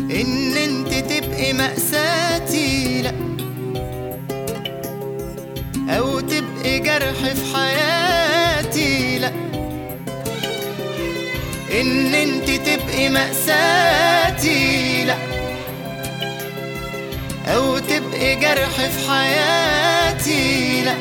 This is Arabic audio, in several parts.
ان انت تبقي مأساتي لا، او تبقي جرح في حياتي لا، ان انت تبقي مأساتي لا، او تبقي جرح في حياتي لا.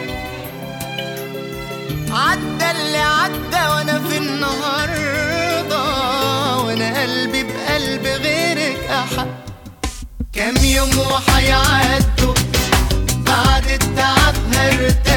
عدى اللي عدى وانا في النهارده، وانا قلبي بقلب غيرك احق. كام يوم وحيعدوا بعد التعب هرتاح.